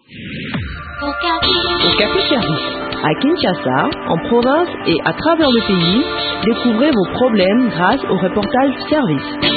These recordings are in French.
Okapi Service. À Kinshasa, en province et à travers le pays, découvrez vos problèmes grâce au reportage service.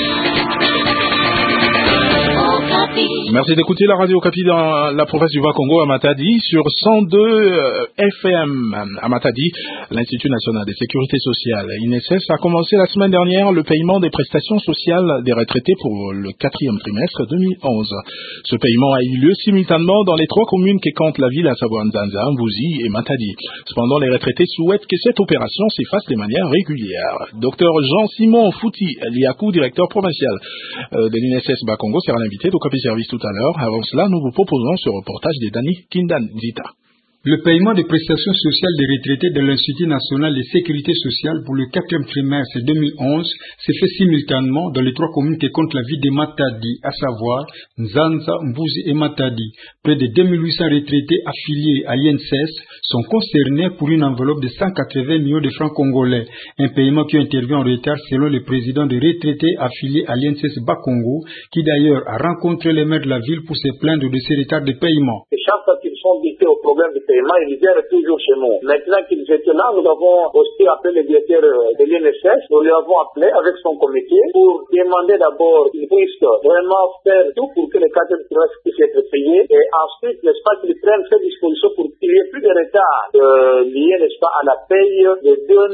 Merci d'écouter la radio Okapi dans la province du Bas-Congo à Matadi sur 102 FM à Matadi. L'Institut national de sécurité sociale, INSS, a commencé la semaine dernière le paiement des prestations sociales des retraités pour le 4e trimestre 2011. Ce paiement a eu lieu simultanément dans les 3 communes qui comptent la ville, à savoir Nzanza, Mbouzi et Matadi. Cependant, les retraités souhaitent que cette opération s'efface de manière régulière. Docteur Jean-Simon Fouti Liakou, directeur provincial de l'INSS Bas-Congo, sera l'invité d'Okapi Service tout à l'heure. Avant cela, nous vous proposons ce reportage de Dani Kindanzita. Le paiement des prestations sociales des retraités de l'Institut national de sécurité sociale pour le 4e trimestre 2011 s'est fait simultanément dans les 3 communes qui comptent la ville de Matadi, à savoir Nzanza, Mbouzi et Matadi. Près de 2800 retraités affiliés à l'INSS sont concernés pour une enveloppe de 180 millions de francs congolais. Un paiement qui intervient en retard selon le président des retraités affiliés à l'INSS Bas-Congo, qui d'ailleurs a rencontré les maires de la ville pour se plaindre de ces retards de paiement. Chaque fois qu'ils sont bités au problème de paiement, ils viennent toujours chez nous. Maintenant qu'ils étaient là, nous avons aussi appelé le directeur de l'INSS. Nous lui avons appelé avec son comité pour demander d'abord qu'il puisse vraiment faire tout pour que les 4 trimestres puissent être payés. Et ensuite, n'est-ce pas, qu'ils prennent ces dispositions pour qu'il n'y ait plus de retard lié, n'est-ce pas, à la paye de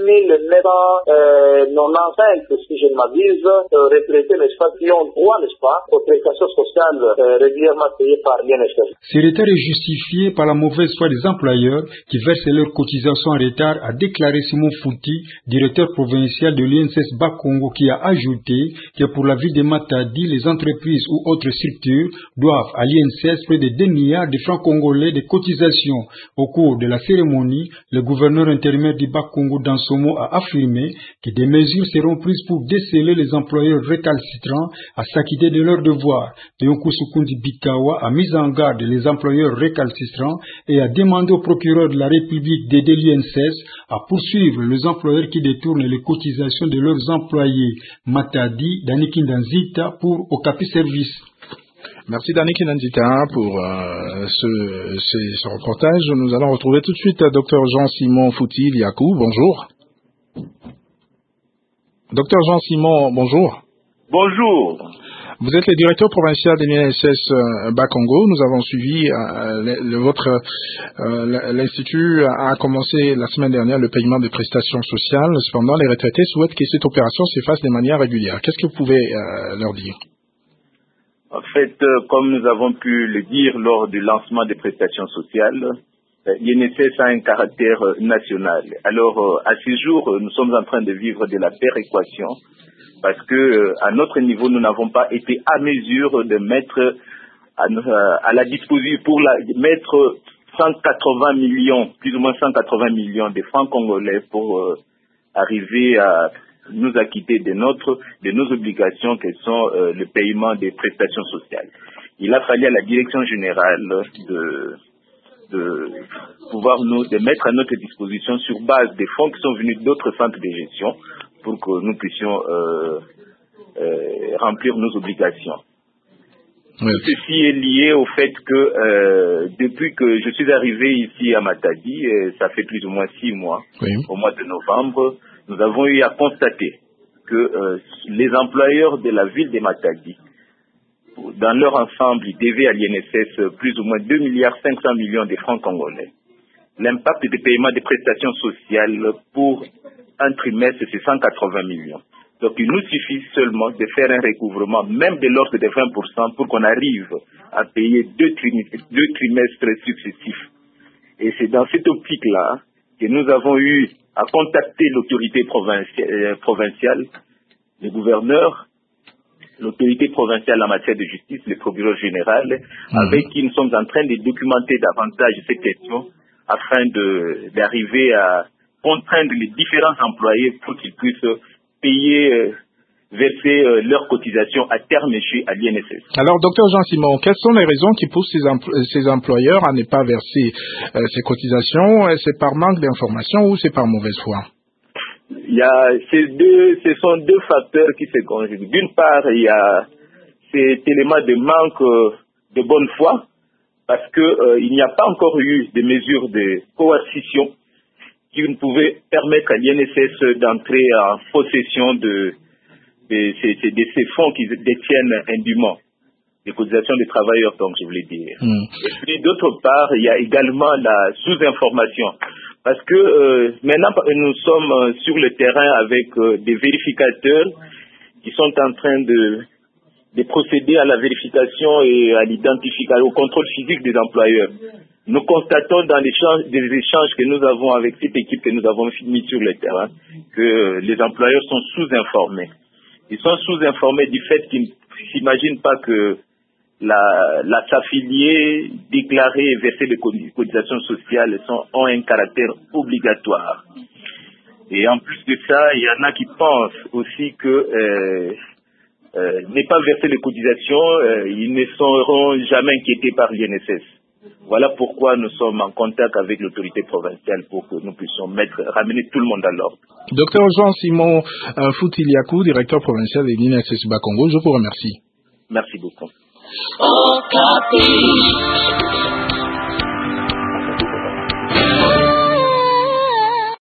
2995, si je ne m'abuse, retraités, n'est-ce pas, qui ont droit, n'est-ce pas, aux prestations sociales régulièrement payées par l'INSS. Ce retard est justifié par la mauvaise foi des employeurs qui versent leurs cotisations en retard, a déclaré Simon Fouti, directeur provincial de l'INSS Bas-Congo, qui a ajouté que pour la ville de Matadi, les entreprises ou autres structures doivent à l'INSS près de 2 milliards de francs congolais de cotisations. Au cours de la cérémonie, le gouverneur intérimaire du Bas-Congo Dansomo a affirmé que des mesures seront prises pour déceler les employeurs récalcitrants à s'acquitter de leurs devoirs. Yonkou Sukundi Bikawa a mis en garde les employeurs récalcitrants et a demandé au procureur de la République d'aider l'INSS à poursuivre les employeurs qui détournent les cotisations de leurs employés. Matadi, Dani Kindanzita pour Okapi Service. Merci Dani Kindanzita pour ce reportage. Nous allons retrouver tout de suite Dr Jean-Simon Fouti Liakou. Bonjour. Docteur Jean-Simon, bonjour. Bonjour. Vous êtes le directeur provincial de l'INSS Bas-Congo. Nous avons suivi l'Institut a commencé la semaine dernière le paiement des prestations sociales. Cependant, les retraités souhaitent que cette opération se fasse de manière régulière. Qu'est-ce que vous pouvez leur dire? En fait, comme nous avons pu le dire lors du lancement des prestations sociales, l'INSS a un caractère national. Alors, à ce jour, nous sommes en train de vivre de la péréquation. Parce que à notre niveau, nous n'avons pas été à mesure de mettre à la disposition mettre 180 millions, plus ou moins 180 millions de francs congolais pour arriver à nous acquitter de nos obligations qui sont le paiement des prestations sociales. Il a fallu à la direction générale de mettre à notre disposition sur base des fonds qui sont venus d'autres centres de gestion pour que nous puissions remplir nos obligations. Oui. Ceci est lié au fait que depuis que je suis arrivé ici à Matadi, ça fait plus ou moins 6 mois, oui. Au mois de novembre, nous avons eu à constater que les employeurs de la ville de Matadi, dans leur ensemble, ils devaient à l'INSS plus ou moins 2,5 milliards de francs congolais. L'impact des paiements des prestations sociales pour un trimestre, c'est 180 millions. Donc, il nous suffit seulement de faire un recouvrement, même de l'ordre de 20%, pour qu'on arrive à payer 2 trimestres successifs. Et c'est dans cette optique-là que nous avons eu à contacter l'autorité provinciale, le gouverneur, l'autorité provinciale en matière de justice, le procureur général, avec qui nous sommes en train de documenter davantage ces questions afin d'arriver à contraindre les différents employés pour qu'ils puissent payer, verser leurs cotisations à terme échu à l'INSS. Alors, docteur Jean-Simon, quelles sont les raisons qui poussent ces employeurs à ne pas verser ces cotisations? C'est par manque d'information ou c'est par mauvaise foi? Ce sont 2 facteurs qui se conjuguent. D'une part, il y a cet élément de manque de bonne foi parce que il n'y a pas encore eu de mesures de coercition qui ne pouvaient permettre à l'INSS d'entrer en possession de ces fonds qu'ils détiennent indûment, les cotisations des travailleurs, donc je voulais dire. Et puis d'autre part, il y a également la sous-information, parce que maintenant nous sommes sur le terrain avec des vérificateurs qui sont en train de procéder à la vérification et à l'identification, au contrôle physique des employeurs. Nous constatons dans des échanges que nous avons avec cette équipe que nous avons mis sur le terrain que les employeurs sont sous-informés. Ils sont sous-informés du fait qu'ils ne s'imaginent pas que s'affilier, déclarer et verser des cotisations sociales ont un caractère obligatoire. Et en plus de ça, il y en a qui pensent aussi que ne pas verser les cotisations, ils ne seront jamais inquiétés par l'INSS. Voilà pourquoi nous sommes en contact avec l'autorité provinciale pour que nous puissions ramener tout le monde à l'ordre. Docteur Jean-Simon Foutiliakou, directeur provincial de l'INSS Bas-Congo, je vous remercie. Merci beaucoup.